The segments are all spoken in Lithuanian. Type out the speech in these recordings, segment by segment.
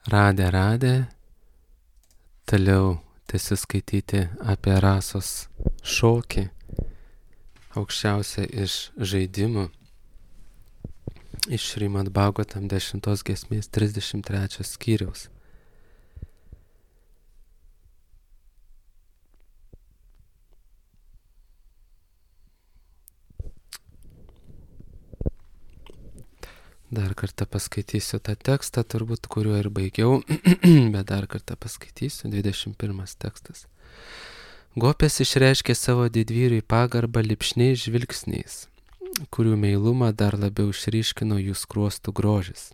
Radę, toliau tęsiu skaityti apie Rasos šokį, aukščiausia iš žaidimų, iš Šrimad Bhagavatam 10 giesmės 33 skyriaus. Dar kartą paskaitysiu tą tekstą, turbūt kuriuo ir baigiau, bet dar kartą paskaitysiu, 21 tekstas. Gopės išreiškė savo didvyriui pagarbą lipšniais žvilgsniais, kurių meilumą dar labiau išryškino jų skruostų grožis.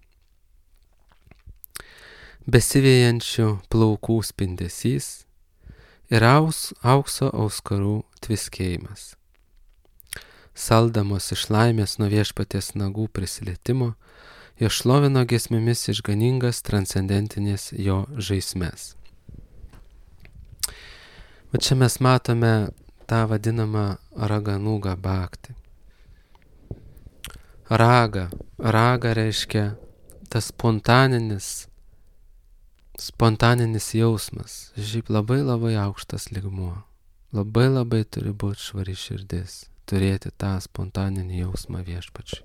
Besivėjančių plaukų spindesys ir aukso auskarų tviskėjimas. Saldamos iš laimės nuo viešpaties nagų prisilietimo, jo šlovino giesmėmis išganingas transcendentinės jo žaismes. Va čia mes matome tą vadinamą raganūgą bhaktį. Raga reiškia tas spontaninis jausmas, šiaip labai aukštas lygmuo. Labai turi būti švari širdis, turėti tą spontaninį jausmą viešpačiui.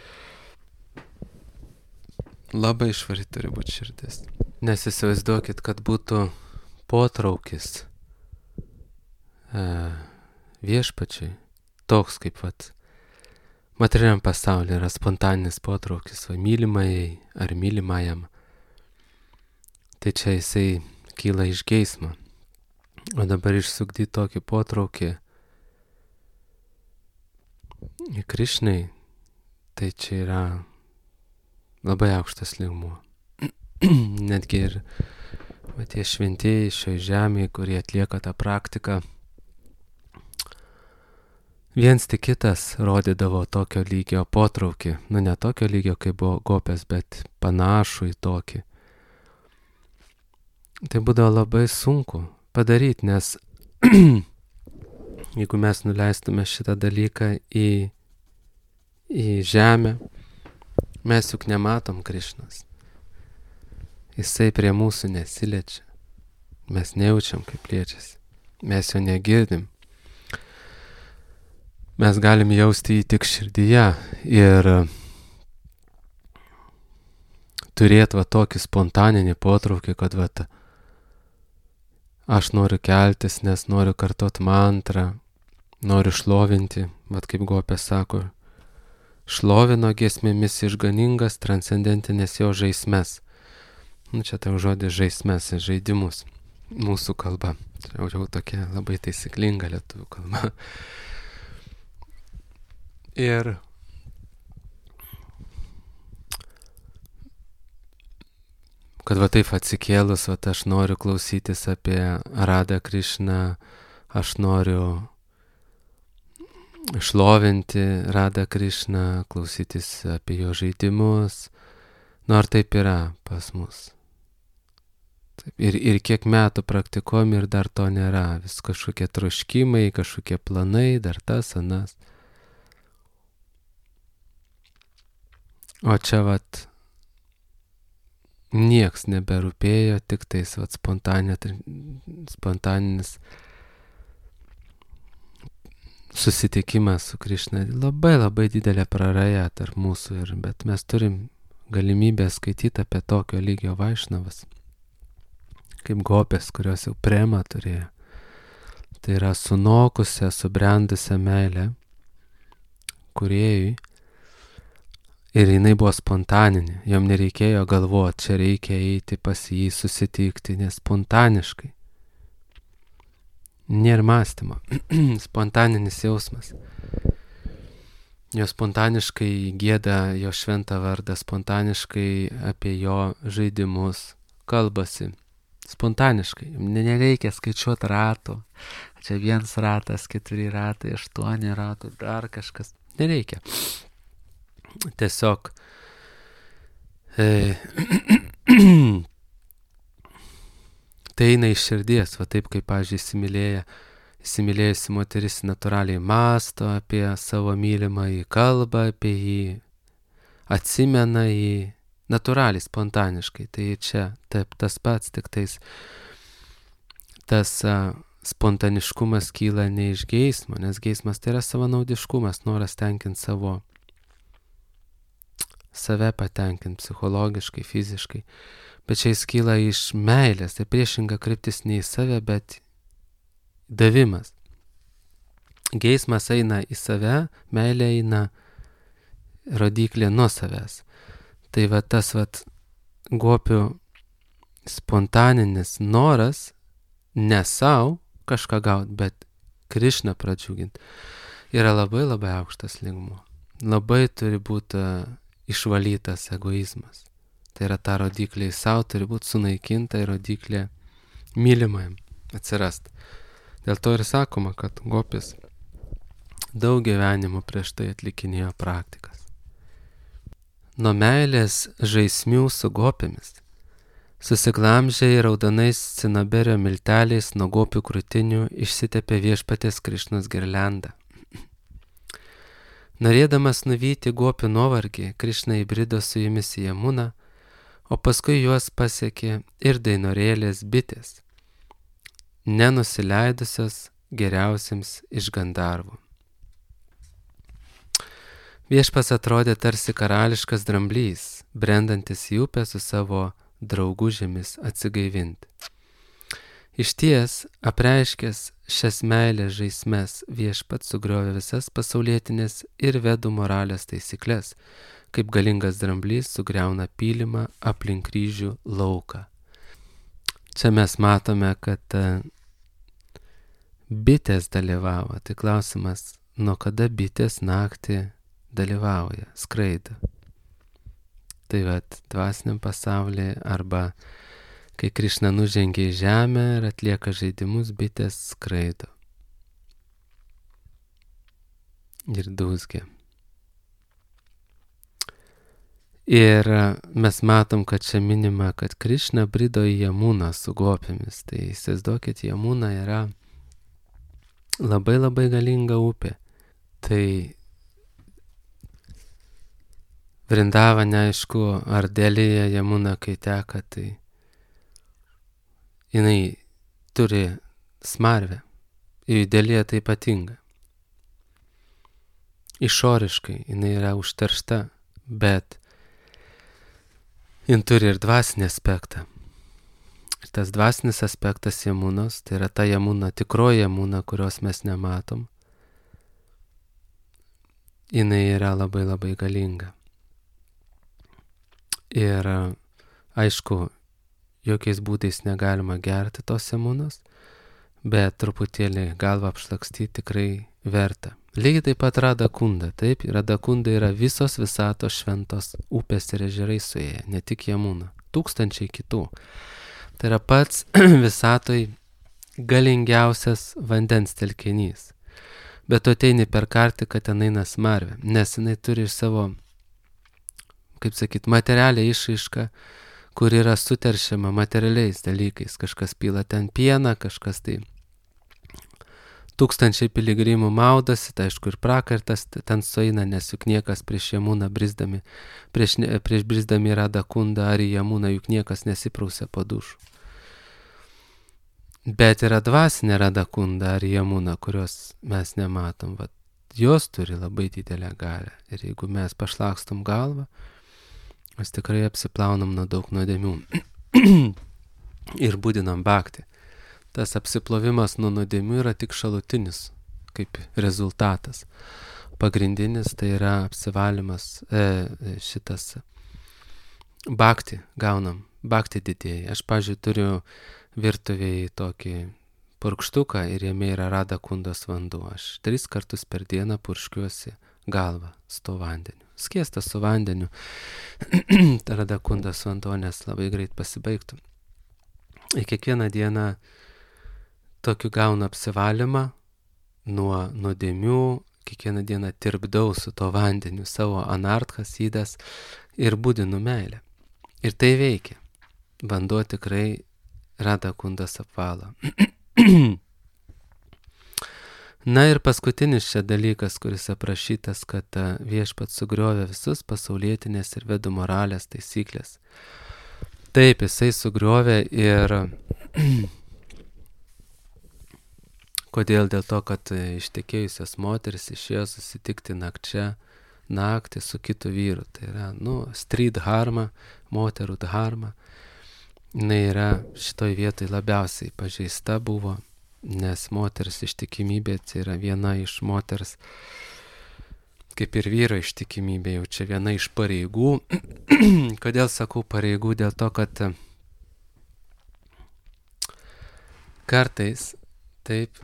Labai švari turi būti širdis. Nes įsivaizduokit, kad būtų potraukis viešpačiui, toks kaip materialiam pasaulyje yra spontaninis potraukis, mylimajai ar mylimajam. Tai čia jisai kyla iš geismo. O dabar išsukdyti tokį potraukį į Krišnai, tai čia yra labai aukštas lygmuo. Netgi ir tie šventieji šioje žemėje, kurie atlieka tą praktiką, viens tik kitas rodydavo tokio lygio potraukį. Ne tokio lygio, kaip buvo Gopės, bet panašų į tokį. Tai būdavo labai sunku padaryti, nes jeigu mes nuleistume šitą dalyką į žemę, mes juk nematom Krišnos. Jisai prie mūsų nesiliečia. Mes nejaučiam, kaip liečiasi. Mes jo negirdim. Mes galim jausti jį tik širdyje ir turėti tokį spontaninį potraukį, kad aš noriu keltis, nes noriu kartot mantrą, noriu šlovinti, kaip Gopė sako, šlovino giesmėmis išganingas transcendentinės jo žaismes. Čia tai žodis žaismes, žaidimus, mūsų kalba. Čia jau tokia labai taisyklinga lietuvių kalba. Ir kad taip atsikėlus, aš noriu klausytis apie Radą Krišną, aš noriu šlovinti Radą Krišną, klausytis apie jo žaidimus. Ar taip yra pas mus? Taip, ir kiek metų praktikuojam ir dar to nėra. Vis kažkokie troškimai, kažkokie planai, dar tas, anas. O čia nieks neberūpėjo, tik tais spontaninis susitikimas su Krišna. Labai didelė praraja tarp mūsų, bet mes turim galimybę skaityti apie tokio lygio vaišnavas, kaip Gopės, kurios jau prema turėjo. Tai yra sunokusią, subrendusią meilę kūrėjui. Ir jinai buvo spontaninė, jom nereikėjo galvoti, čia reikia eiti pas jį susitikti, nes spontaniškai. Nėra mąstymo, spontaninis jausmas. Jo spontaniškai gieda jo šventą vardą, spontaniškai apie jo žaidimus kalbasi. Spontaniškai, nereikia skaičiuoti ratų. Čia 1 ratas, 4 ratai, 8 ratų, dar kažkas. Nereikia. Tiesiog tai eina iš širdies, taip kaip, pavyzdžiui, įsimylėjusi moteris natūraliai mąsto apie savo mylimąjį, kalba apie jį, atsimena jį, natūraliai, spontaniškai. Tai čia taip tas pats, tik tais tas spontaniškumas kyla ne iš geismo, nes geismas tai yra savanaudiškumas, noras tenkinti save patenkinti psichologiškai, fiziškai. Bet čia jis kyla iš meilės, tai priešinga kryptis ne į save, bet davimas. Geismas eina į save, meilė eina rodiklė nuo savęs. Tai va tas gopių spontaninis noras ne savo kažką gauti, bet Krišną pradžiuginti, yra labai labai aukštas lygmuo. Labai turi būti išvalytas egoizmas. Tai yra ta rodiklė į savo turi būti sunaikinta ir rodiklė mylimajam atsirasti. Dėl to ir sakoma, kad gopis daug gyvenimų prieš tai atlikinėjo praktikas. Nuo meilės žaismių su gopėmis susiglamžę raudonais cinaberio milteliais nuo gopių krūtinių išsitepė viešpaties Krišnos girliandą. Norėdamas nuvyti gopių nuovargį, Krišna įbrido su jumis į Jamuną, o paskui juos pasiekė ir dainorėlės bitės, nenusileidusios geriausiams iš Gandarvų. Viešpas atrodė tarsi karališkas dramblys, brendantis į upę su savo draugužėmis atsigaivinti. Išties, apreiškęs šias meilės žaismes, viešpats sugriovė visas pasaulietinės ir vedų moralės taisyklės, kaip galingas dramblys sugriauna pylimą aplink kryžių lauką. Čia mes matome, kad bitės dalyvavo. Tai klausimas, nuo kada bitės naktį dalyvauja, skraido. Tai dvasiniam pasaulyje arba kai Krišna nužengia į žemę ir atlieka žaidimus, bitės skraido ir dūzgia. Ir mes matom, kad čia minima, kad Krišna brido į Jamuną su gopėmis. Tai įsivaizduokit, Jamuna yra labai labai galinga upė. Tai Vrindavane, aišku, ar Delija Jamuna, kai teka, tai jinai turi smarvę. Ir Delija tai ypatinga. Išoriškai jinai yra užteršta, bet jin turi ir dvasinį aspektą. Ir tas dvasinis aspektas Jamunos, tai yra ta Jamuna, tikroji Jamuna, kurios mes nematom, jinai yra labai labai galinga. Ir aišku, jokiais būdais negalima gerti tos Jamunos, bet truputėlį galvą apšlakstyti tikrai verta. Lygiai taip pat Radakunda, taip, Radakunda yra visos visatos šventos upės ir ežerai suėję, ne tik Jamuna, tūkstančiai kitų. Tai yra pats visatoj galingiausias vandens telkinys. Bet tu ateini per kartį, kad ten eina smarvė, nes jinai turi iš savo, kaip sakyt, materialią išraišką, kur yra suteršiama materialiais dalykais. Kažkas pila ten pieną, kažkas tai tūkstančiai piligrimų maudosi, tai aišku ir prakartas ten sueina, nes juk niekas prieš Jamuną brisdami, prieš brisdami Radakundą ar į Jamuną juk niekas nesiprausia po dušų. Bet yra dvasinė Radakunda ar Jamuna, kurios mes nematom. Jos turi labai didelę galią. Ir jeigu mes pašlakstom galvą, mes tikrai apsiplaunam nuo daug nuodėmių ir būdinam bhakti. Tas apsiplovimas nuo nuodėmių yra tik šalutinis, kaip rezultatas. Pagrindinis tai yra apsivalymas, šitas bhakti gaunam, bhakti didėja. Aš, pavyzdžiui, turiu virtuvėje tokį purkštuką ir jame yra Radakundos vanduo. Aš 3 kartus per dieną purškiuosi galvą su to vandeniu. Skiestas su vandeniu, Radakundos vanduo, nes labai greit pasibaigtų. Ir kiekvieną dieną tokiu gaunu apsivalymą nuo nuodėmių, kiekvieną dieną tirpdau su to vandeniu savo anarthas, įdas ir būdinu meilę. Ir tai veikia. Vanduo tikrai Radakundas apvalo. Na ir paskutinis čia dalykas, kuris aprašytas, kad Viešpats sugriovė visus pasaulietinės ir vedų moralės taisyklės. Taip, jisai sugriovė ir kodėl? Dėl to, kad ištekėjusios moteris išėjo susitikti naktį su kitu vyru. Tai yra, street dharma, moterų dharma. Jis yra šitoj vietoj labiausiai pažeista buvo, nes moters ištikimybė tai yra viena iš moters, kaip ir vyro ištikimybė, jau čia viena iš pareigų. Kodėl sakau pareigų? Dėl to, kad kartais taip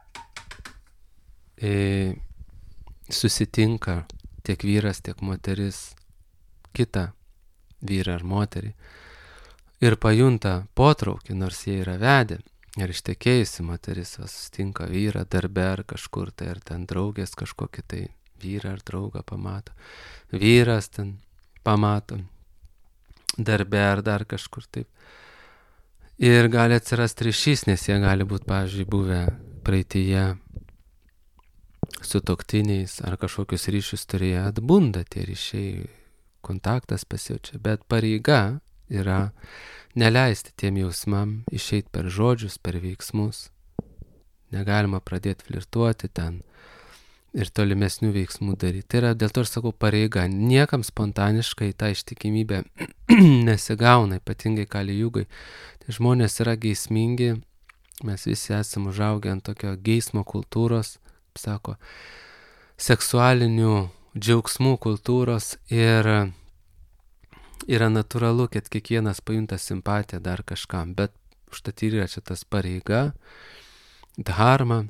susitinka tiek vyras, tiek moteris kitą vyrą ar moterį ir pajunta potraukį, nors jie yra vedę. Ir ištekėjusi moteris susitinka vyrą darbe ar kažkur tai, ar ten draugės kažkokį tai vyrą ar draugą pamato. Vyras ten pamato darbe ar dar kažkur taip. Ir gali atsirasti ryšys, nes jie gali būti, pavyzdžiui, buvę praeityje sutuoktiniais ar kažkokius ryšius turėję, atbunda tie ryšiai, kontaktas pasijaučia, bet pareiga yra neleisti tiem jausmam išeiti per žodžius, per veiksmus. Negalima pradėti flirtuoti ten ir tolimesnių veiksmų daryti. Tai yra, dėl to aš sakau, pareiga. Niekam spontaniškai ta ištikimybė nesigauna, ypatingai Kali Jugai. Tai žmonės yra geismingi, mes visi esame užaugę ant tokio geismo kultūros, sako, seksualinių džiaugsmų kultūros ir yra natūralu, kad kiekvienas pajunta simpatiją dar kažkam, bet užtat yra čia tas pareiga, dharma,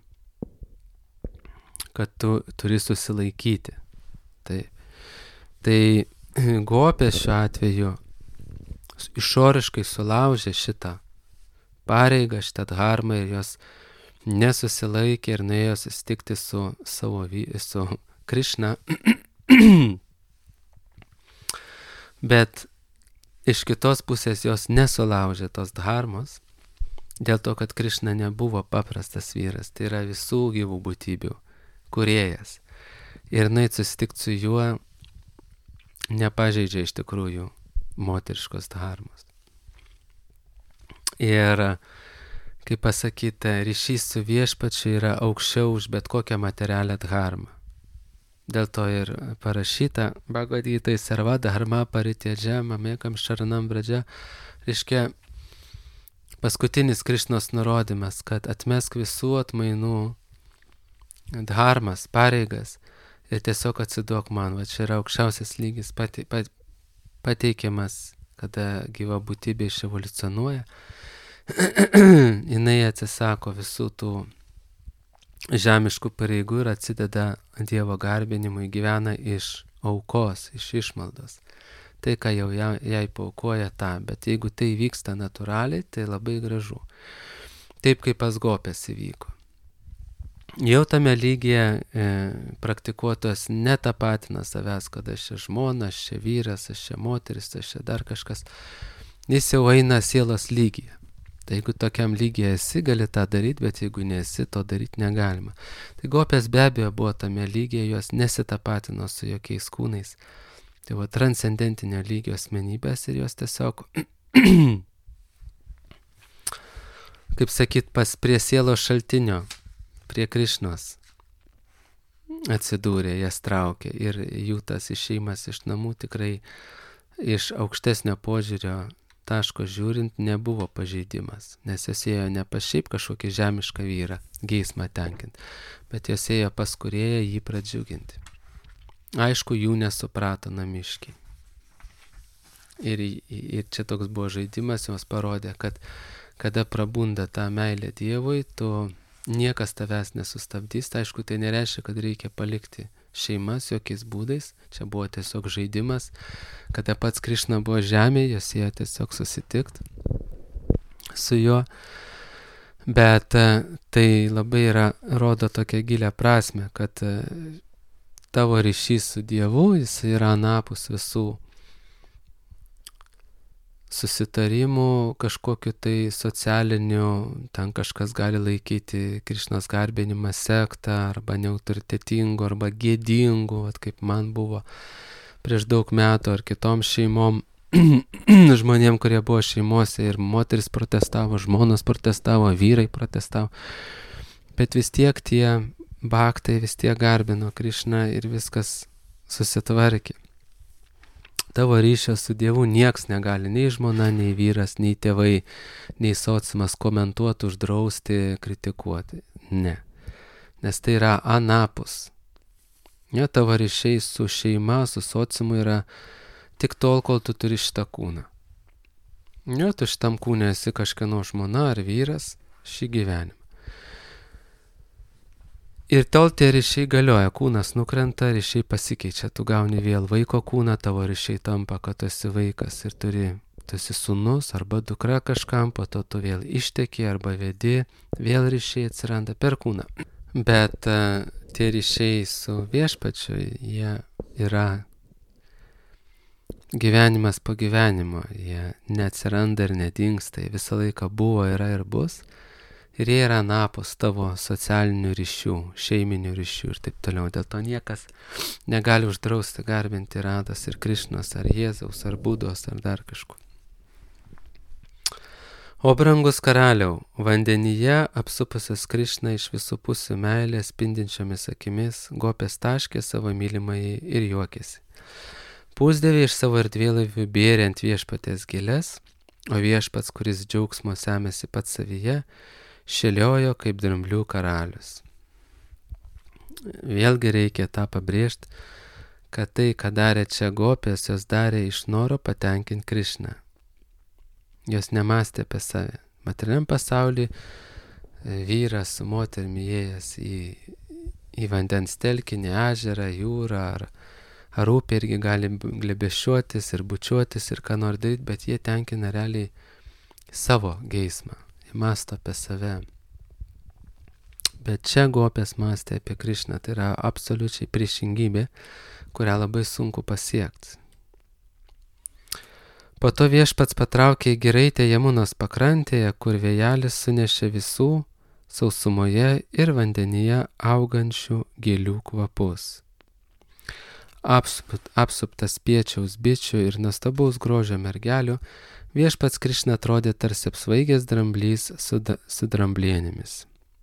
kad tu turi susilaikyti. Tai Gopė šiuo atveju išoriškai sulaužė šitą pareigą, šitą dharmą ir jos nesusilaikė ir nuėjo susitikti su Krišna. Bet iš kitos pusės jos nesulaužė tos dharmos, dėl to, kad Krišna nebuvo paprastas vyras, tai yra visų gyvų būtybių kūrėjas. Ir susitikti su juo nepažeidžia iš tikrųjų moteriškos dharmos. Ir, kaip pasakyta, ryšys su Viešpačiu yra aukščiau už bet kokią materialią dharmą. Dėl to ir parašyta Bhagavad Gita sarva dharma parityaja mamekam sharanam vraja. Reiškia, paskutinis Krišnos nurodymas, kad atmesk visų atmainų dharmas, pareigas ir tiesiog atsiduok man. Va čia yra aukščiausias lygis pateikiamas, kada gyva būtybė iševoliucionuoja. Jinai atsisako visų tų žemiškų pareigų ir atsideda Dievo garbinimui, gyvena iš aukos, iš išmaldos. Tai, ką jau jai paaukoja tą, bet jeigu tai vyksta natūraliai, tai labai gražu. Taip kaip pas Gopės įvyko. Jau tame lygyje praktikuotos netapatina savęs, kad aš čia žmona, aš čia vyras, aš čia moteris, aš čia dar kažkas. Jis jau eina sielos lygyje. Tai jeigu tokiam lygyje esi, gali tą daryti, bet jeigu nesi, to daryti negalima. Tai Gopės be abejo buvo tame lygyje, jos nesitapatino su jokiais kūnais. Tai buvo transcendentinio lygio asmenybės ir jos tiesiog, kaip sakyt, prie sielos šaltinio, prie Krišnos atsidūrė, jas traukė ir jų tas išėjimas iš namų tikrai iš aukštesnio požiūrio taško žiūrint nebuvo pažeidimas, nes jos ėjo ne pas šiaip kažkokį žemišką vyrą, geismą tenkint, bet jos ėjo pas kūrėją jį pradžiuginti. Aišku, jų nesuprato namiškiai. Ir čia toks buvo žaidimas, jos parodė, kad kada prabunda ta meilė Dievui, niekas tavęs nesustabdys. Tai aišku, tai nereiškia, kad reikia palikti šeimas jokiais būdais. Čia buvo tiesiog žaidimas, kada pats Krišna buvo žemėje, jos ėjo tiesiog susitikti su juo. Bet tai labai rodo tokią gilią prasme, kad tavo ryšys su Dievu, jis yra anapus visų susitarimų kažkokiu tai socialiniu, ten kažkas gali laikyti Krišnos garbinimą sektą, arba neautoritetingu, arba gėdingu, kaip man buvo prieš daug metų, ar kitom šeimom, žmonėm, kurie buvo šeimose, ir moteris protestavo, žmonos protestavo, vyrai protestavo, bet vis tiek tie bhaktai vis tiek garbino Krišną ir viskas susitvarkė. Tavo ryšio su Dievu nieks negali, nei žmona, nei vyras, nei tėvai, nei sociumas komentuoti, uždrausti, kritikuoti. Ne. Nes tai yra anapus. Ne, tavo ryšiai su šeima, su sociumu yra tik tol, kol tu turi šitą kūną. Ne, tu šitam kūne esi kažkieno žmona ar vyras šį gyvenimą. Ir tol tie ryšiai galioja, kūnas nukrenta, ryšiai pasikeičia, tu gauni vėl vaiko kūną, tavo ryšiai tampa, kad tu esi vaikas ir tu esi sūnus arba dukra kažkam, po to tu vėl išteki arba vedi, vėl ryšiai atsiranda per kūną. Bet tie ryšiai su Viešpačiu, jie yra gyvenimas po gyvenimo, jie neatsiranda ir nedingsta, jie visą laiką buvo, yra ir bus. Ir jie yra anapus tavo socialinių ryšių, šeiminių ryšių ir taip toliau. Dėl to niekas negali uždrausti garbinti Rados ir Krišnos, ar Jėzaus, ar Budos, ar dar kažko. O brangus karaliau, vandenyje apsupusios Krišną iš visų pusių meilės spindinčiomis akimis, gopės taškė savo mylimąjį ir juokėsi. Pusdėvė iš savo erdvėlaivių bėrė ant Viešpaties gėles, o Viešpats, kuris džiaugsmo semėsi pats savyje, šėliojo kaip dramblių karalius. Vėlgi reikia tą pabrėžti, kad tai, ką darė čia gopės, jos darė iš noro patenkinti Krišną. Jos nemastė apie save. Materialiam pasauly vyras su moterimi įėjęs į vandens telkinį, ežerą, jūrą ar upę irgi gali glebešuotis ir bučiuotis ir ką nors daryti, bet jie tenkina realiai savo geismą. Mąsto apie save. Bet čia gopės mąstė apie Krišną, tai yra absoliučiai priešingybė, kurią labai sunku pasiekti. Po to Viešpats patraukė į giraitę Jamunos pakrantėje, kur vėjelis sunešė visų sausumoje ir vandenyje augančių gėlių kvapus. Apsuptas spiečiaus bičių ir nuostabaus grožio mergelių, Viešpats Krišna atrodė tarsi apsvaigęs dramblys su dramblienėmis.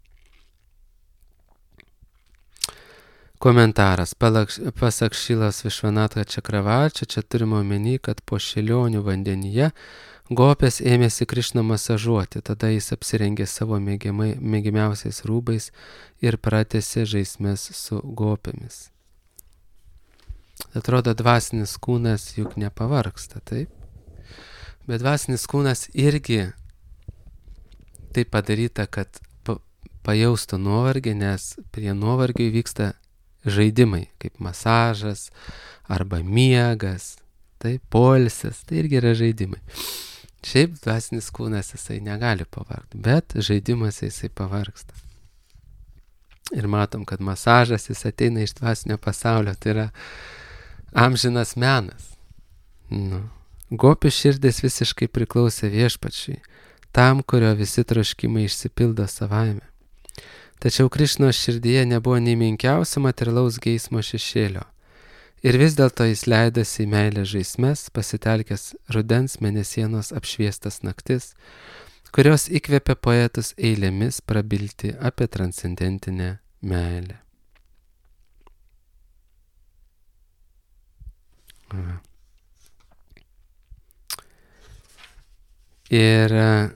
Komentaras. Pasak Šilas Višvanatra Čakravarčia, čia turime omeny, kad po šėlionių vandenyje gopės ėmėsi Krišną masažuoti, tada jis apsirengė savo mėgiamiausiais rūbais ir pratęsė žaismes su gopėmis. Atrodo, dvasinis kūnas juk nepavargsta, taip? Bet dvasinis kūnas irgi taip padaryta, kad pajaustų nuovargį, nes prie nuovargio vyksta žaidimai, kaip masažas arba miegas, tai poilsis, tai irgi yra žaidimai. Šiaip dvasinis kūnas jisai negali pavargti, bet žaidimas jisai pavargsta. Ir matom, kad masažas jis ateina iš dvasinio pasaulio, tai yra amžinas menas. Gopių širdis visiškai priklausė Viešpačiui, tam, kurio visi troškimai išsipildo savaime. Tačiau Krišnos širdyje nebuvo nei menkiausio materialaus geismo šešėlio. Ir vis dėlto jis leidosi į meilės žaismes, pasitelkęs rudens mėnesienos apšviestas naktis, kurios įkvėpė poetus eilėmis prabilti apie transcendentinę meilę. Ir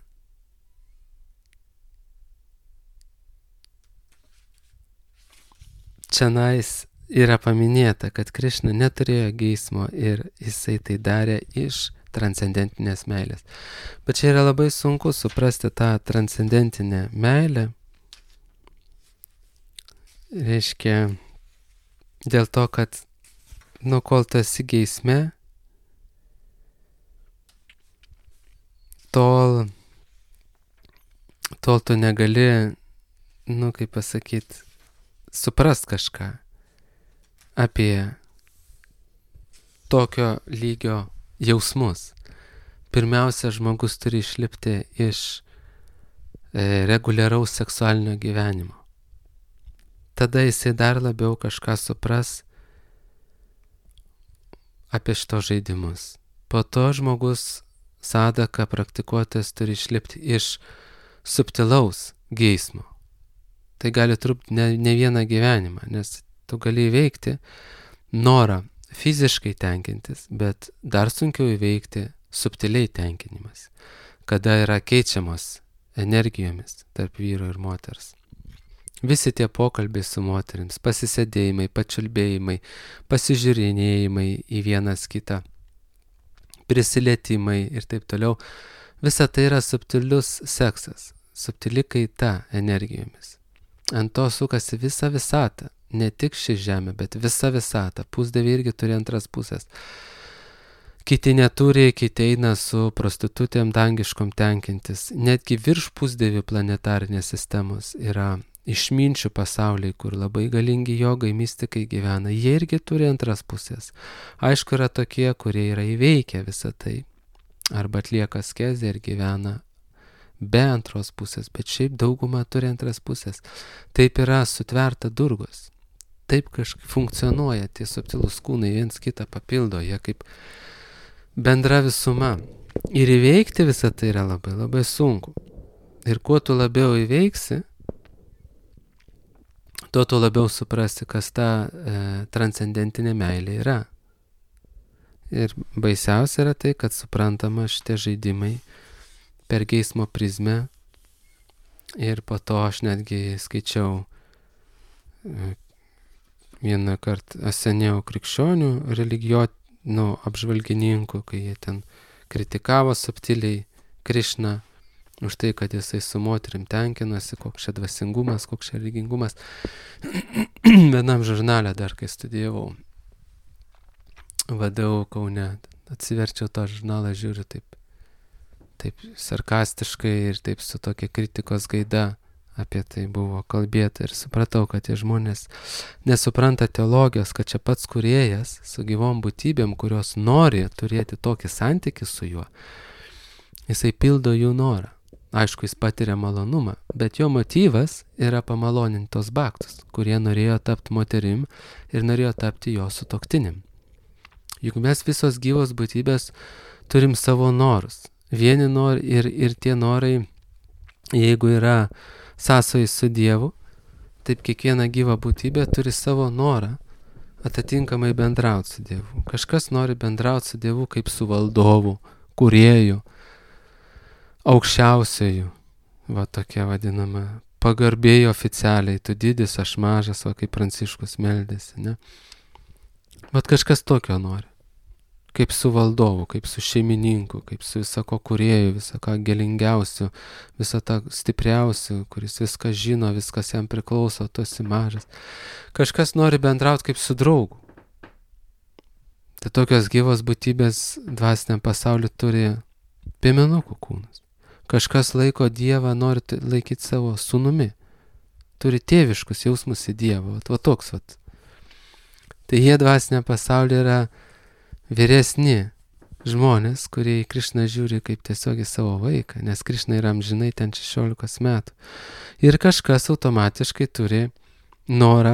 čionais yra paminėta, kad Krišna neturėjo geismo ir jisai tai darė iš transcendentinės meilės. Bet čia yra labai sunku suprasti tą transcendentinę meilę. Reiškia, dėl to, kad kol tu esi geisme, tol tu negali, kaip pasakyti, suprast kažką apie tokio lygio jausmus. pirmiausia, žmogus turi išlipti iš reguliaraus seksualinio gyvenimo. Tada jisai dar labiau kažką supras apie šitos žaidimus. Po to žmogus sadaka praktikuotojas turi išlipti iš subtilaus geismo. Tai gali trukti ne vieną gyvenimą, nes tu gali įveikti norą fiziškai tenkintis, bet dar sunkiau įveikti subtiliai tenkinimas, kada yra keičiamos energijomis tarp vyro ir moters. Visi tie pokalbiai su moterims, pasisėdėjimai, pačiulbėjimai, pasižiūrinėjimai į vienas kitą, prisilietimai ir taip toliau, visa tai yra subtilius seksas, subtili kaita energijomis. Ant to sukasi visa visata, ne tik ši žemė, bet visa visata. Pusdieviai irgi turi antras pusės. Kiti neturi, kiti eina su prostitutėm dangiškom tenkintis. Netgi virš pusdievių planetarinės sistemos yra išminčių pasauliai, kur labai galingi jogai, mistikai gyvena. Jie irgi turi antras pusės. Aišku, yra tokie, kurie yra įveikę visą tai. Arba atlieka askezę ir gyvena be antros pusės, bet šiaip dauguma turi antras pusės. Taip yra sutverta durgos. Taip kažkaip funkcionuoja tie subtilūs kūnai, viens kitą papildo, jie kaip bendra visuma. Ir įveikti visą tai yra labai, labai sunku. Ir kuo tu labiau įveiksi, tuo tu labiau suprasi, kas ta transcendentinė meilė yra. Ir baisiausia yra tai, kad suprantama šitie žaidimai per geismo prizmę. Ir po to aš netgi skaičiau vieną kartą seniau krikščionių apžvalgininkų, kai jie ten kritikavo subtiliai Krišną už tai, kad jisai su moterim tenkinasi, koks čia dvasingumas, koks čia religingumas. Vienam žurnale dar, kai studijavau, vadovau Kaune, atsiverčiau tą žurnalą, žiūriu taip sarkastiškai ir taip su tokia kritikos gaida apie tai buvo kalbėta ir supratau, kad tie žmonės nesupranta teologijos, kad čia pats kūrėjas su gyvom būtybėm, kurios nori turėti tokį santykį su juo, jisai pildo jų norą. Aišku, jis patiria malonumą, bet jo motyvas yra pamaloninti tos baktus, kurie norėjo tapti moterim ir norėjo tapti jo sutuoktinim. Juk mes visos gyvos būtybės turim savo norus. Vieni nori ir tie norai, jeigu yra sąsojai su Dievu, taip kiekviena gyva būtybė turi savo norą atitinkamai bendrauti su Dievu. Kažkas nori bendrauti su Dievu kaip su valdovu, kūrėju, aukščiausiųjų, va tokia vadinama, pagarbėjai oficialiai, tu didis, aš mažas, va kaip Pranciškus meldėsi, ne? Vat kažkas tokio nori. Kaip su valdovu, kaip su šeimininku, kaip su visako kūrėju, visako gelingiausiu, viso tą stipriausiu, kuris viską žino, viskas jam priklauso, tu esi mažas. Kažkas nori bendrauti kaip su draugu. Tai tokios gyvos būtybės dvasiniam pasauliu turi piemenukų kūnus. Kažkas laiko Dievą, nori laikyti savo sūnumi. Turi tėviškus jausmus į Dievą. Va toks. Tai jie dvasiniam pasauliu yra vyresni žmonės, kurie į Krišną žiūri kaip tiesiog į savo vaiką, nes Krišna yra amžinai ten 16 metų. Ir kažkas automatiškai turi norą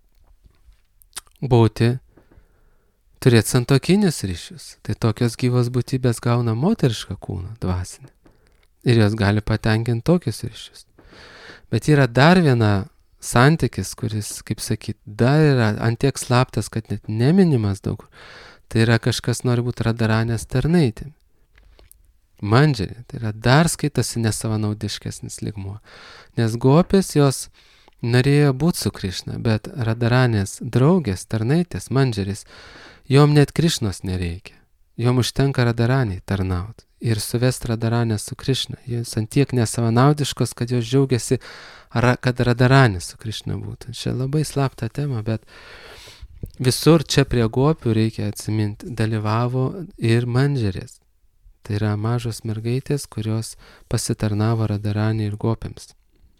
turėti santuokinius ryšius. Tai tokios gyvos būtybės gauna moterišką kūną dvasinį. Ir jos gali patenkinti tokius ryšius. Bet yra dar viena santykis, kuris, kaip sakyt, dar yra antiek slaptas, kad net neminimas daug. Tai yra kažkas nori būti Radaranės tarnaitė. Mandžerė, tai yra dar skaitasi nesavanaudiškesnis lygmuo. Nes gopės jos norėjo būti su Krišna, bet Radaranės draugės, tarnaitės, mandžerės, jom net Krišnos nereikia. Jom užtenka Radaraniai tarnauti ir suvesti Radaranę su Krišna. Jos antiek nesavanaudiškos, kad jos džiaugiasi, kad Radaranė su Krišna būtų. Čia labai slapta tema, bet visur čia prie gopių reikia atsiminti, dalyvavo ir mandžerės. Tai yra mažos mergaitės, kurios pasitarnavo Radaranį ir gopiams.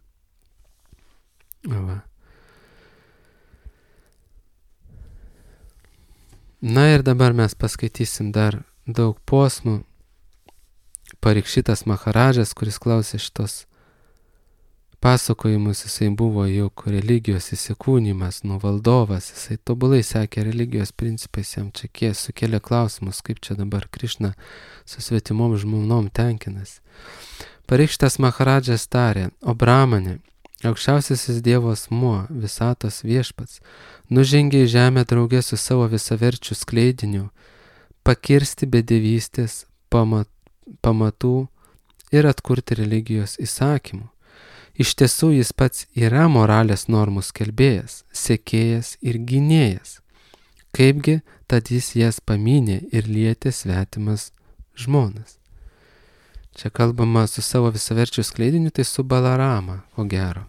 Va. Na ir dabar mes paskaitysim dar daug posmų Parikšitas Maharadžas, kuris klausė šitos pasakojimus, jisai buvo juk religijos įsikūnymas, valdovas, jisai tobulai sekė religijos principais, jam čia sukėlė klausimus, kaip čia dabar Krišna su svetimom žmonom tenkinasi. Parikštas Maharadžas tarė: o Brahmane, aukščiausiasis Dievo asmuo, visatos viešpats, nužengė į žemę draugė su savo visaverčiu skleidiniu, pakirsti bedevystės pamatų ir atkurti religijos įsakymų. Iš tiesų jis pats yra moralės normų skelbėjas, sekėjas ir gynėjas. Kaipgi tad jis jas pamynė ir lietė svetimas žmonas. Čia kalbama su savo visaverčiu skleidiniu, tai su Balarama, ko gero.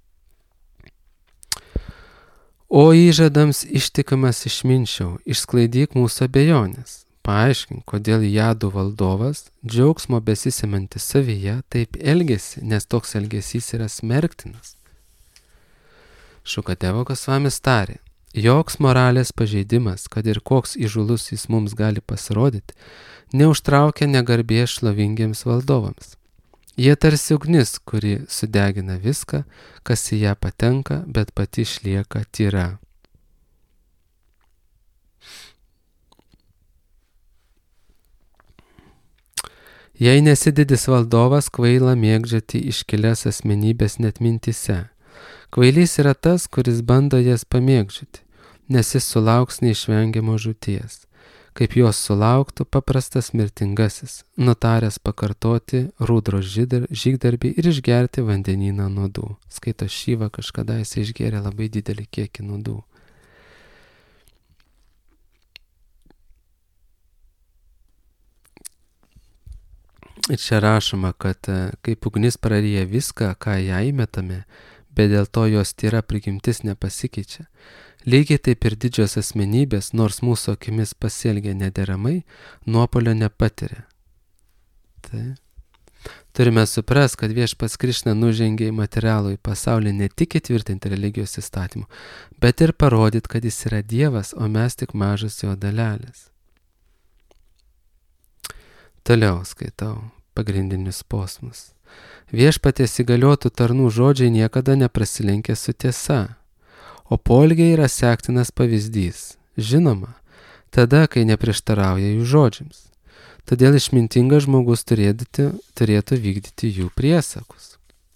O įžadams ištikimas išminčiau, išsklaidyk mūsų abejonės. Paaiškink, kodėl Jadų valdovas, džiaugsmo besisemiantis savyje, taip elgėsi, nes toks elgesys yra smerktinas. Šukadeva Gosvamis tarė: joks moralės pažeidimas, kad ir koks įžūlus jis mums gali pasirodyti, neužtraukia negarbės šlovingiems valdovams. Jie tarsi ugnis, kuri sudegina viską, kas į ją patenka, bet pati išlieka tyra. Jei nesi didis valdovas, kvaila mėgdžioti iškilias asmenybės net mintyse. Kvailys yra tas, kuris bando jas pamėgdžioti, nes jis sulauks neišvengiamo žūties. Kaip jos sulauktų paprastas mirtingasis, nutaręs pakartoti rūdros žygdarbį ir išgerti vandenyną nuodų. Skaito Šyva, kažkada jis išgėrė labai didelį kiekį nuodų. Ir čia rašoma, kad kaip ugnis praryja viską, ką ją įmetame, bet dėl to jos tyra prigimtis nepasikeičia. Lygiai taip ir didžios asmenybės, nors mūsų akimis pasielgia nederamai, nuopolio nepatiria. Tai turime suprasti, kad viešpats Krišna nužengė į materialų į pasaulį ne tik įtvirtinti religijos įstatymų, bet ir parodyti, kad jis yra Dievas, o mes tik mažas jo dalelės. Toliau skaitau pagrindinius posmus. Viešpaties įgaliotų tarnų žodžiai niekada neprasilenkia su tiesa, o poelgiai yra sektinas pavyzdys. Žinoma, tada, kai neprieštarauja jų žodžiams. Todėl išmintingas žmogus turėtų vykdyti jų priesakus.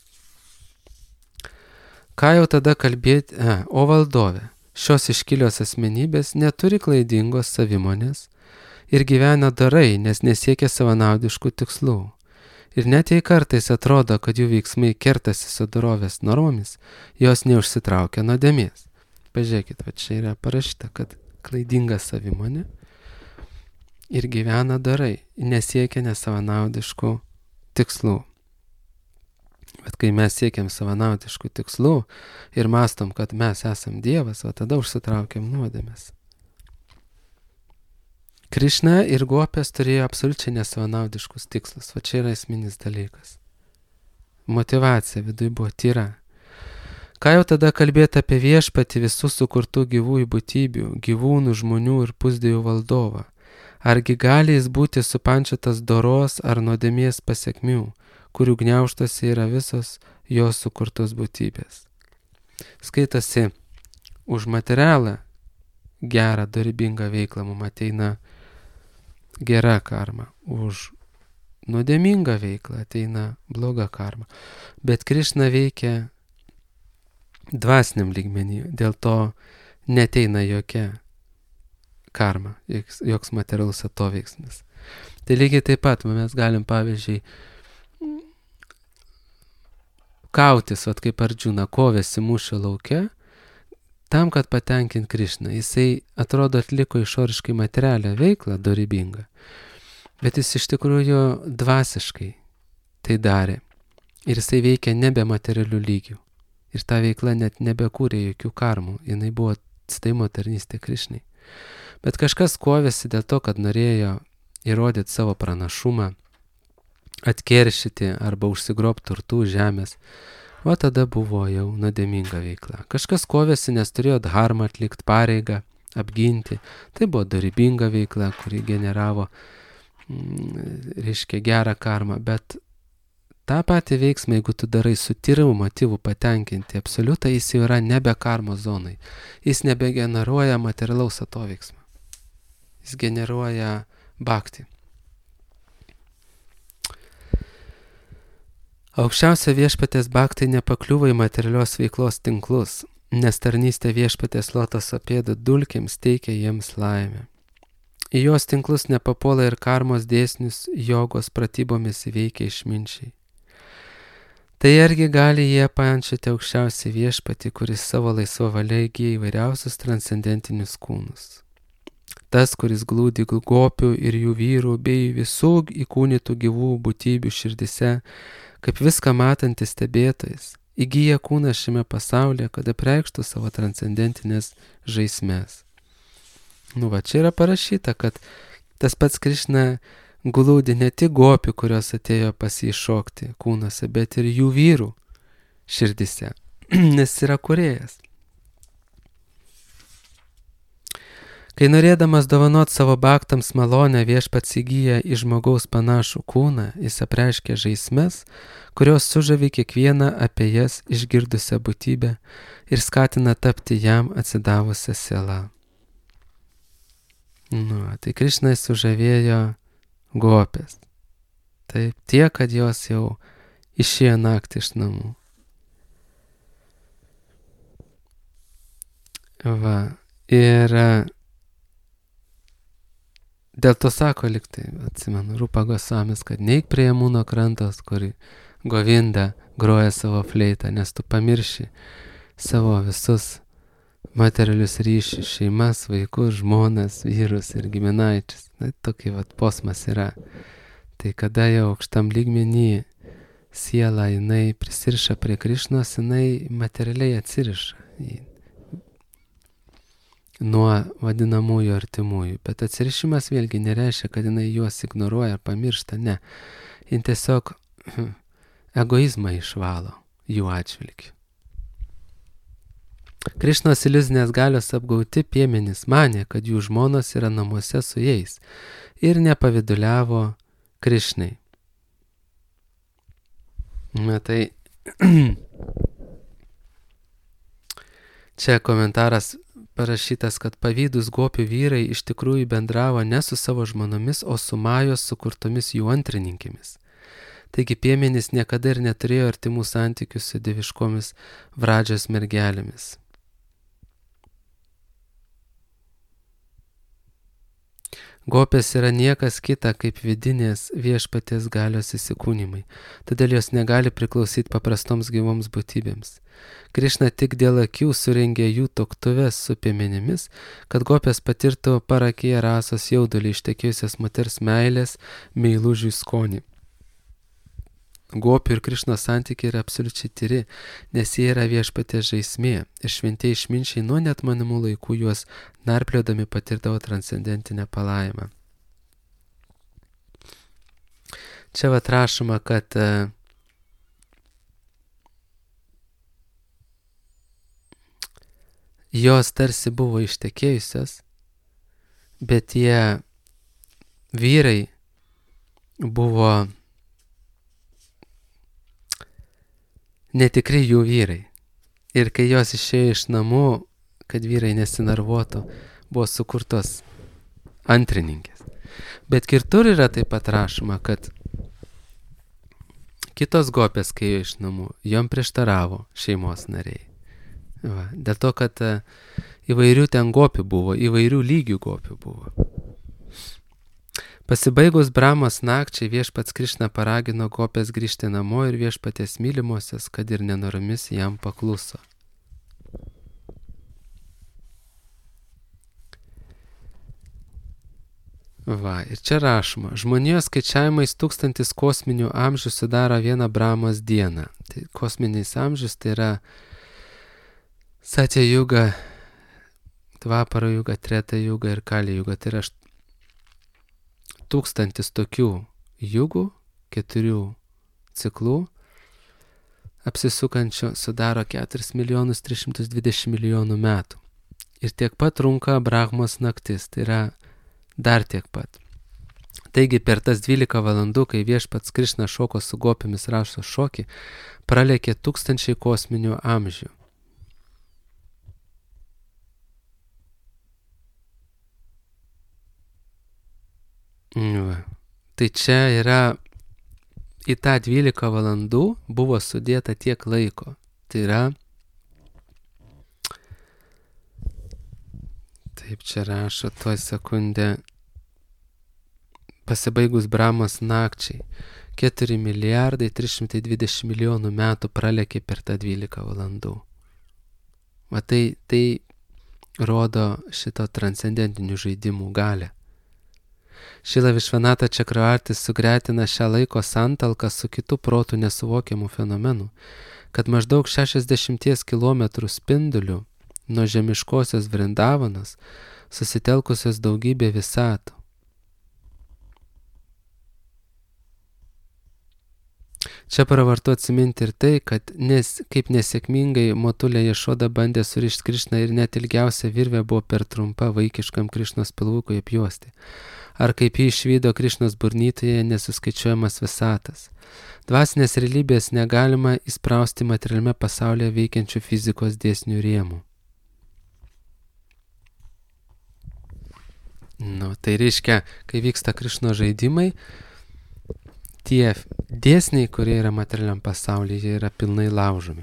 Ką jau tada kalbėti, o valdove, šios iškilios asmenybės neturi klaidingos savimonės ir gyvena dorai, nes nesiekia savanaudiškų tikslų. Ir net jei kartais atrodo, kad jų veiksmai kertasi su dorovės normomis, jos neužsitraukia nuodėmės. Pažiūrėkit, va čia yra parašyta, kad klaidinga savimonė ir gyvena dorai, nesiekia nesavanaudiškų tikslų. Bet kai mes siekiam savanaudiškų tikslų ir mastom, kad mes esam Dievas, o tada užsitraukiam nuodėmės. Krišna ir gopės turėjo absoliučiai nesavanaudiškus tikslus, va čia yra esminis dalykas. Motyvacija viduje buvo tyra. Ką jau tada kalbėti apie viešpatį visų sukurtų gyvųjų būtybių, gyvūnų, žmonių ir pusdievių valdovą? Argi gali jis būti supančiotas doros ar nuodėmės pasekmių, kurių gniaužtose yra visos jos sukurtos būtybės? Skaitasi, už materialą gerą, dorybingą veiklą mums ateina gera karma, už nuodėmingą veiklą ateina bloga karma. Bet Krišna veikia dvasiniam lygmenį, dėl to neteina jokia karma, joks materialus atoveiksmis. Tai lygiai taip pat mes galim, pavyzdžiui, kautis, vat kaip Ardžuna kovėsi mūšio lauke, tam, kad patenkint Krišną. Jisai atrodo atliko išoriškai materialią veiklą, dorybingą, bet jis iš tikrųjų dvasiškai tai darė. Ir jisai veikia nebe materialių lygių. Ir ta veikla net nebekūrė jokių karmų. Jinai buvo staimo tarnystė Krišnai. Bet kažkas kovėsi dėl to, kad norėjo įrodyti savo pranašumą, atkeršyti arba užsigrobti turtų žemės. O tada buvo jau nuodėminga veikla. Kažkas kovėsi, nes turėjo dharmą atlikti, pareigą, apginti. Tai buvo dorybinga veikla, kuri generavo reiškia gerą karmą, bet tą patį veiksmą, jeigu tu darai su tyrimu motyvu patenkinti absoliutą, jis jau yra nebe karmos zonai. Jis nebegeneruoja materialaus atoveiksmą. Jis generuoja bhaktį. Aukščiausia viešpatės bhaktai nepakliuvo į materialios veiklos tinklus, nes tarnystė viešpatės lotoso pėdų dulkėms teikia jiems laimę. Į jos tinklus nepapuola ir karmos dėsnius jogos pratybomis įveikia išminčiai. Tai argi gali jie paančiuoti aukščiausią viešpatį, kuris savo laisvo valia įgyja įvairiausius transcendentinius kūnus. Tas, kuris glūdi gopių ir jų vyrų bei visų įkūnytų gyvų būtybių širdise, kaip viską matantis stebėtojas, įgyja kūną šiame pasaulyje, kad apreikštų savo transcendentinės žaismes. Čia yra parašyta, kad tas pats Krišna glūdi ne tik gopių, kurios atėjo pas jį šokti kūnuose, bet ir jų vyrų širdise, nes yra kūrėjas. Kai norėdamas dovanot savo bhaktams malonę viešpats įgyja į žmogaus panašų kūną, jis apreiškia žaismes, kurios sužavi kiekvieną apie jas išgirdusią būtybę ir skatina tapti jam atsidavusią sielą. Tai Krišna sužavėjo gopės. Taip, tiek, kad jos jau išėjo naktį iš namų. Ir dėl to sako liktai, atsimenu, Rupa Gosvamis, kad neik prie Jamuno krantos, kur Govinda groja savo fleitą, nes tu pamirši savo visus materialius ryšius, šeimas, vaikus, žmonas, vyrus ir giminaičius. Tokį posmas yra. Tai kada jau aukštam lygmenį siela jinai prisiriša prie Krišnos, jinai materialiai atsiriša nuo vadinamųjų artimųjų. Bet atsirišimas vėlgi nereiškia, kad jinai juos ignoruoja ar pamiršta, ne. Jin tiesiog egoizmą išvalo jų atžvilgiu. Krišnos iliuzinės galios apgauti piemenys manė, kad jų žmonos yra namuose su jais ir nepaviduliavo Krišnai. Tai čia komentaras parašytas, kad pavydūs gopių vyrai iš tikrųjų bendravo ne su savo žmonomis, o su Majos sukurtomis jų antrininkėmis. Taigi piemenys niekada ir neturėjo artimų santykių su dieviškomis Vradžios mergelėmis. Gopės yra niekas kita kaip vidinės viešpaties galios įsikūnymai, todėl jos negali priklausyti paprastoms gyvoms būtybėms. Krišna tik dėl akių surengė jų tuoktuves su piemenimis, kad gopės patirtų parakyje rasos jaudulį ištekėjusios moters meilės meilužiui skonį. Gopių ir Krišnos santykiai yra absoliučiai tyri, nes jie yra viešpaties žaismė ir šventieji išminčiai nuo neatmanimų laikų juos narpliodami patirdavo transcendentinę palaimą. Čia rašoma, kad jos tarsi buvo ištekėjusios, bet tie vyrai buvo netikri jų vyrai. Ir kai jos išėjo iš namų, kad vyrai nesinarvuotų, buvo sukurtos antrininkės. Bet kitur yra taip pat rašoma, kad kitos gopės, kai ėjo iš namų, jom prieštaravo šeimos nariai. Dėl to, kad įvairių ten gopių buvo, įvairių lygių gopių buvo. Pasibaigus Brahmos nakčiai viešpats Krišna paragino gopės grįžti namo ir viešpaties mylimosios, kad ir nenoromis jam pakluso. Ir čia rašoma, žmonijos skaičiavimais 1000 kosminių amžių sudaro vieną Brahmos dieną. Tai kosminiais amžius tai yra Satya Yuga, Dvapara Yuga, Treta Yuga ir Kali Yuga. Tai yra 1000 tokių jugų, 4 ciklų, apsisukančių sudaro 4 milijonus metų. Ir tiek pat trunka Brahmos naktis, tai yra dar tiek pat. Taigi per tas 12 valandų, kai viešpats Krišna šoko su gopimis rašo šokį, pralėkė 1000 kosminių amžių. Va. Tai čia yra į tą 12 valandų buvo sudėta tiek laiko. Tai yra, taip čia rašo, tuoj sekundę, pasibaigus Brahmos nakčiai, 4 milijardai 320 milijonų metų pralėkė per tą 12 valandų. Va tai rodo šito transcendentinių žaidimų galę. Šrila Višvanata Čakravartis sugretina šią laiko santalką su kitu protų nesuvokiamu fenomenu, kad maždaug 60 km spindulių nuo žemiškosios Vrindavanos susitelkusios daugybė visatų. Čia pravartu atsiminti ir tai, kad kaip nesėkmingai motulė Ješoda bandė surišti Krišną ir net ilgiausia virvė buvo per trumpa vaikiškam Krišnos pilvukui apjuosti. Ar kaip jį išvydo Krišnos burnytoje nesuskaičiuojamas visatas. Dvasinės realybės negalima įsprausti materialiame pasaulyje veikiančių fizikos dėsnių rėmų. Tai reiškia, kai vyksta Krišno žaidimai, tie dėsniai, kurie yra materialiam pasaulyje, jie yra pilnai laužomi.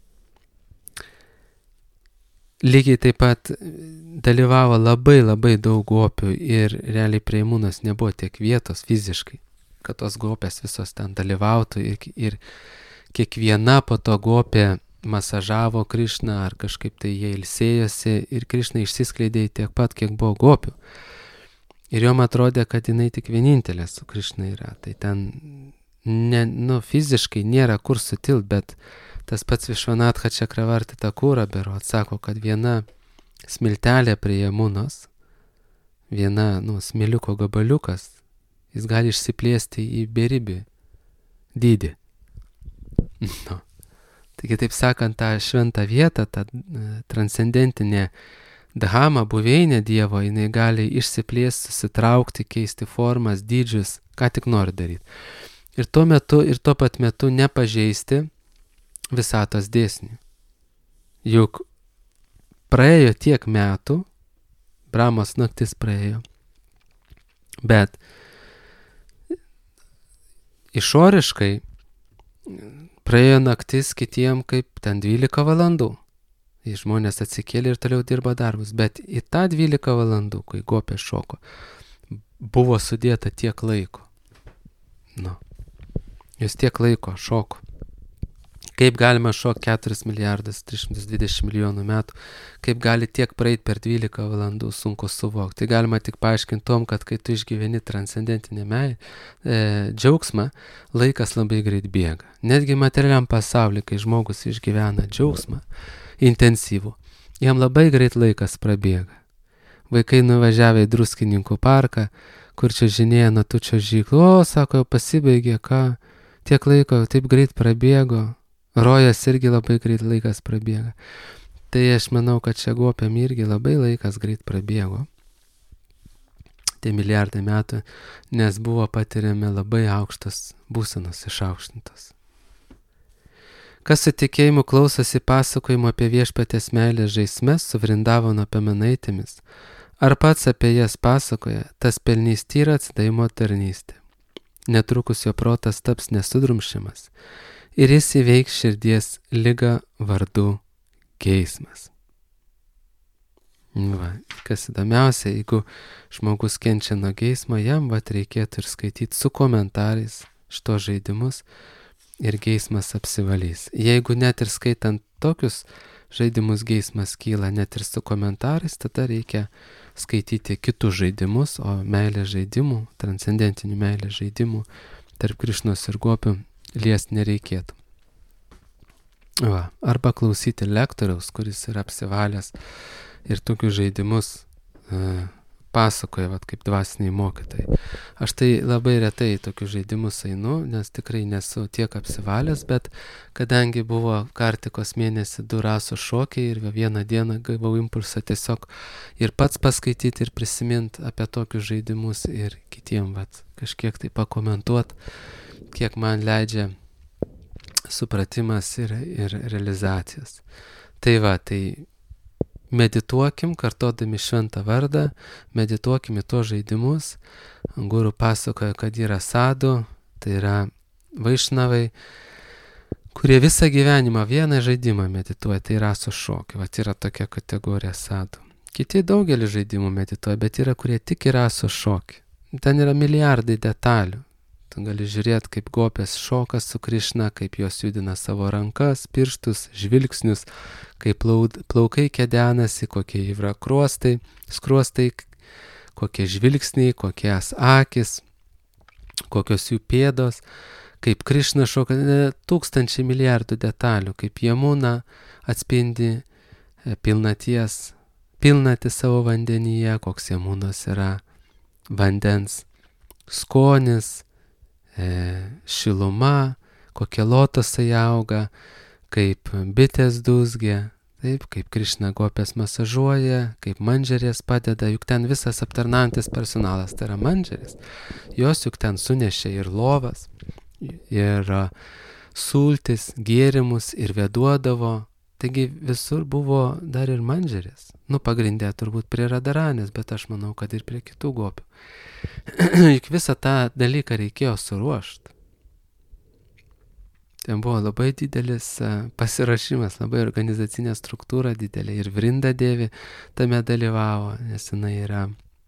Lygiai taip pat dalyvavo labai daug gopių ir realiai prie Jamunos nebuvo tiek vietos fiziškai, kad tos gopės visos ten dalyvautų ir kiekviena po to gopė masažavo Krišną ar kažkaip tai jie ilsėjosi ir Krišna išsiskleidė tiek pat, kiek buvo gopių. Ir jom atrodė, kad jinai tik vienintelė su Krišna yra. Tai ten fiziškai nėra kur sutilt, bet tas pats Višvanatha Čakravarti Thakura berods sako, kad viena smiltelė prie Jamunos, viena smėliuko gabaliukas, jis gali išsiplėsti į beribį dydį. Taigi, taip sakant, tą šventą vietą, tą transcendentinę dhama, buveinė Dievo, jinai gali išsiplėsti, susitraukti, keisti formas, dydžius, ką tik nori daryti. Ir tuo pat metu nepažeisti visatos dėsnių. Juk praėjo tiek metų, Brahmos naktis praėjo, bet išoriškai praėjo naktis kitiem kaip ten 12 valandų. Žmonės atsikėlė ir toliau dirbo darbus, bet į tą 12 valandų, kai gopė šoko, buvo sudėta tiek laiko. Jūs tiek laiko šoko. Kaip galima šokti 4 milijardus 320 milijonų metų, kaip gali tiek praeiti per 12 valandų, sunku suvokti. Tai galima tik paaiškinti tom, kad kai tu išgyveni transcendentinį džiaugsmą, laikas labai greit bėga. Netgi materialiam pasauliu, kai žmogus išgyvena džiaugsmą intensyvų, jam labai greit laikas prabėga. Vaikai nuvažiavę į Druskininkų parką, kur čiuožinėja nuo tų čiuožyklų, sako, jau pasibaigė, tiek laiko taip greit prabėgo. Rojas irgi labai greit laikas prabėga. Tai aš manau, kad čia gopėm irgi labai laikas greit prabėgo. Tie milijardai metų, nes buvo patiriami labai aukštas būsenos išaukštintos. Kas su tikėjimu klausosi pasakojimo apie viešpaties meilės žaismes su Vrindavano pamenaitėmis, ar pats apie jas pasakoja, tas pelnys tyrą atsidavimo tarnystę. Netrukus jo protas taps nesudrumšimas ir jis įveiks širdies ligą vardu geismas. Kas įdomiausia, jeigu žmogus kenčia nuo geismo, jam reikėtų ir skaityti su komentarais šito žaidimus ir geismas apsivalys. Jeigu net ir skaitant tokius žaidimus geismas kyla net ir su komentarais, tada reikia skaityti kitus žaidimus, o meilės žaidimų, transcendentinių meilės žaidimų tarp Krišnos ir gopių liest nereikėtų. Arba klausyti lektoriaus, kuris yra apsivalęs ir tokius žaidimus pasakoja, vat, kaip dvasiniai mokytojai. Aš tai labai retai į tokius žaidimus einu, nes tikrai nesu tiek apsivalęs, bet kadangi buvo Kartikos mėnesį 2 rasų šokiai ir vieną dieną gavau impulsą tiesiog ir pats paskaityti ir prisiminti apie tokius žaidimus ir kitiem vat, kažkiek tai pakomentuoti, kiek man leidžia supratimas ir realizacijos. Tai va, tai medituokim, kartodami šventą vardą, medituokim į tuos žaidimus. Guru pasakoja, kad yra sadų, tai yra vaišnavai, kurie visą gyvenimą vieną žaidimą medituoja, tai rasų šokį. Vat yra tokia kategorija sadų. Kiti daugelį žaidimų medituoja, bet yra, kurie tik į rasų šokį. Ten yra milijardai detalių. Tu gali žiūrėti, kaip gopės šoka su Krišna, kaip jos judina savo rankas, pirštus, žvilgsnius, kaip plaukai kedenasi, kokie yra skruostai, kokie žvilgsniai, kokias akis, kokios jų pėdos, kaip Krišna šoka, tūkstančiai milijardų detalių, kaip Jamuna atspindi pilnatį savo vandenyje, koks Jamunos yra vandens skonis, šiluma, kokie lotosai auga, kaip bitės dūzgia, taip, kaip Krišna gopės masažuoja, kaip mandžerės padeda, juk ten visas aptarnaujantis personalas, tai yra mandžerės. Jos juk ten sunešė ir lovas, ir sultis, gėrimus, ir veduodavo, taigi visur buvo dar ir mandžerės. Pagrindė turbūt prie Radaranės, bet aš manau, kad ir prie kitų gopių. Juk visą tą dalyką reikėjo suruošti. Ten buvo labai didelis pasirašymas, labai organizacinė struktūra didelė ir Vrinda Devi tame dalyvavo, nes jinai yra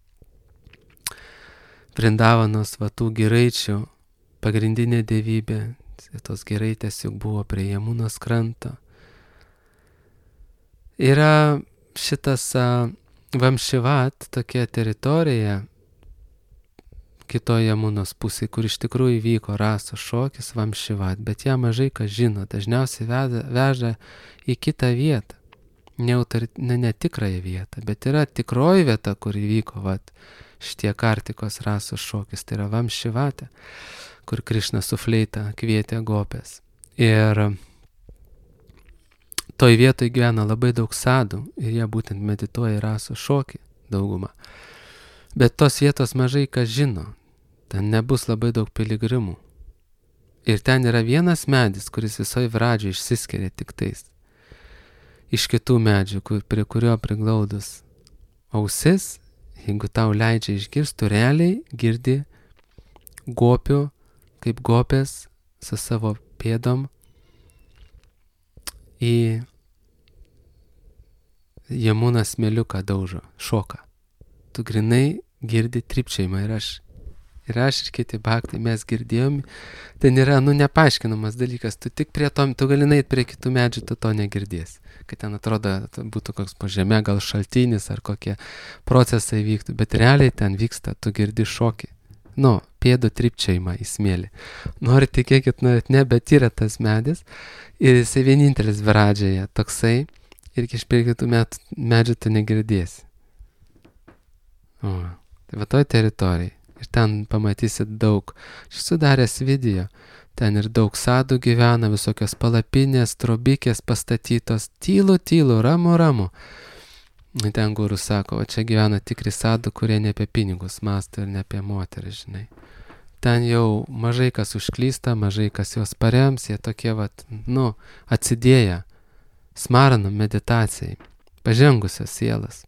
Vrindavanos vatų giraičių pagrindinė dievybė. Tos giraitės juk buvo prie Jamunos kranto. Yra šitas Vamšivat, tokia teritorija kitoje Jamunos pusėje, kur iš tikrųjų vyko rasų šokis Vamšivat, bet ją mažai kas žino, dažniausiai veža į kitą vietą, ne tikrąją vietą, bet yra tikroji vieta, kur įvyko šitie Kartikos rasų šokis, tai yra Vamšivate, kur Krišna su fleita kvietė gopės. Ir toj vietoj gyvena labai daug sadų ir jie būtent medituoja rasų šokį daugumą. Bet tos vietos mažai kas žino. Ten nebus labai daug piligrimų. Ir ten yra vienas medis, kuris visoje Vradžioje išsiskiria tik tais. Iš kitų medžių, prie kurio priglaudus ausis, jeigu tau leidžia išgirsti, realiai girdi gopių, kaip gopės su savo pėdom į Jamuną smėliuką daužo, šoka. Tu grinai girdi trypčiojimą ir aš ir kiti bhaktai mes girdėjom. Ten yra, nepaaiškinamas dalykas. Tu tik tu gali nueiti prie kitų medžių, tu to negirdėsi. Kad ten atrodo, būtų koks po žeme, gal šaltinis ar kokie procesai vyktų. Bet realiai ten vyksta, tu girdi šokį. Pėdų trypčiojimą į smėlį. Nori tikėkit, ne, bet yra tas medis. Ir jisai vienintelis Vradžioje toksai. Ir iš prie kitų medžių tu negirdėsi. Tai va toj teritorijai. Ir ten pamatysit daug. Aš sudaręs video. Ten ir daug sadų gyvena, visokios palapinės, trobikės pastatytos. Tylu, ramu. Ir ten guru sako, o čia gyvena tikri sadų, kurie ne apie pinigus mąsto ir ne apie moterį, žinai. Ten jau mažai kas užklysta, mažai kas juos parems, jie tokie atsidėję, smarana meditacijai, pažengusios sielas.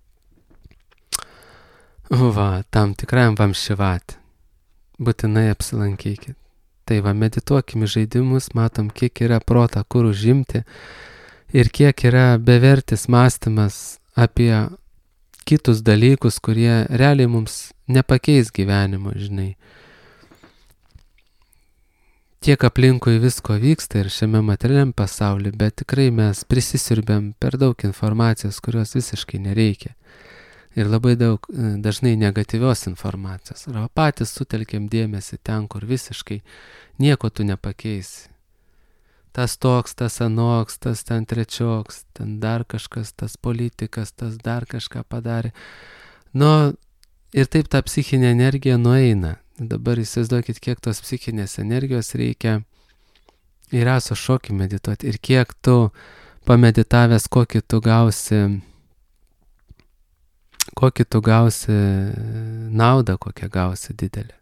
Tam tikram Vamšivat. Būtinai apsilankykit. Tai medituokim į žaidimus, matom, kiek yra protą, kur užimti ir kiek yra bevertis mąstymas apie kitus dalykus, kurie realiai mums nepakeis gyvenimo, žinai. Tiek aplinkui visko vyksta ir šiame materialiam pasaulyje, bet tikrai mes prisisiurbėm per daug informacijos, kurios visiškai nereikia. Ir labai dažnai negatyvios informacijos. Ir patys sutelkėm dėmesį ten, kur visiškai nieko tu nepakeisi. Tas toks, tas anoks, tas ten trečioks, ten dar kažkas, tas politikas, tas dar kažką padarė. Nu, ir taip ta psichinė energija nueina. Dabar įsivaizduokit, kiek tos psichinės energijos reikia į raso šokį medituoti ir kiek tu pameditavęs, kokį tu gausi naudą, kokią gausi didelę.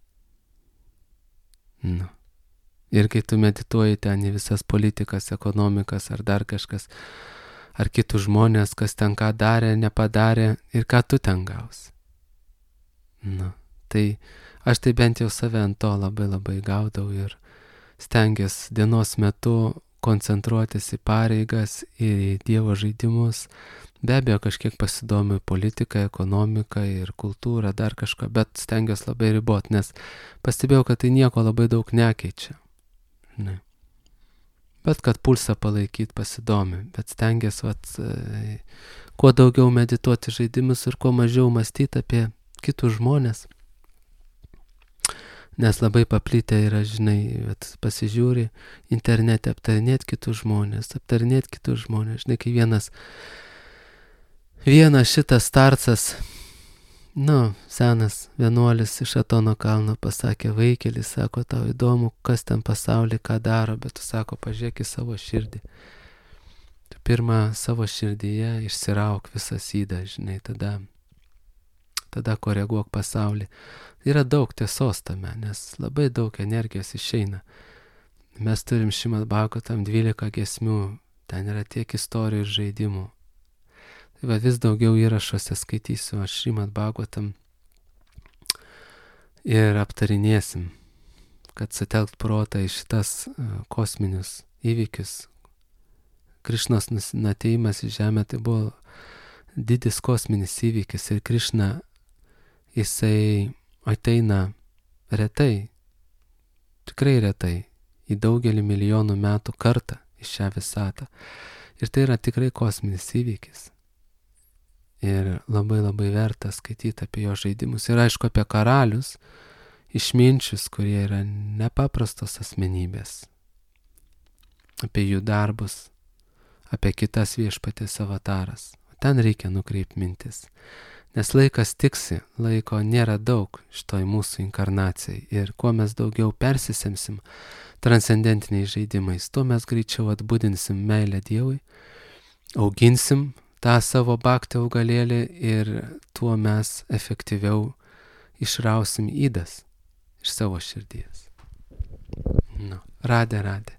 Nu. Ir kai tu medituoji ten į visas politikas, ekonomikas ar dar kažkas, ar kitus žmonės, kas ten ką darė, nepadarė ir ką tu ten gausi. Nu. Tai aš tai bent jau save ant to labai labai gaudau ir stengiuosi dienos metu koncentruotis į pareigas ir į Dievo žaidimus. Be abejo, kažkiek pasidomiu politiką, ekonomiką ir kultūrą, dar kažką, bet stengiuosi labai riboti, nes pastebėjau, kad tai nieko labai daug nekeičia. Ne. Bet kad pulsą palaikyti pasidomi, bet stengiuosi kuo daugiau medituoti žaidimus ir kuo mažiau mąstyti apie kitus žmonės. Nes labai paplitę yra, žinai, pasižiūri internete aptarinėti kitus žmonės. Žinai, kai vienas šitas starcas, senas vienuolis iš Atono kalno pasakė, vaikelis, sako, tau įdomu, kas ten pasaulyje ką daro, bet tu, sako, pažiūrėk į savo širdį. Tu pirmą savo širdyje išsirauk visą sydą, žinai, tada koreguok pasaulį. Yra daug tiesos tame, nes labai daug energijos išeina. Mes turim Šrimad Bhagavatam 12 giesmių, ten yra tiek istorijų ir žaidimų. Tai vis daugiau įrašuose skaitysiu aš Šrimad Bhagavatam ir aptarinėsim, kad sutelkt protą į šitas kosminius įvykius. Krišnos atėjimas į žemę tai buvo didis kosminis įvykis ir Krišna jisai ateina retai, tikrai retai, į daugelį milijonų metų kartą į šią visatą. Ir tai yra tikrai kosminis įvykis. Ir labai labai verta skaityti apie jo žaidimus. Ir aišku apie karalius, išminčius, kurie yra nepaprastos asmenybės. Apie jų darbus, apie kitas viešpatės avataras. Ten reikia nukreipti mintis. Nes laikas tiksi, laiko nėra daug šitoj mūsų inkarnacijai. Ir kuo mes daugiau persisemsim transcendentiniais žaidimais, tuo mes greičiau atbudinsim meilę Dievui, auginsim tą savo bhakti augalėlį ir tuo mes efektyviau išrausim ydas iš savo širdies. Radė.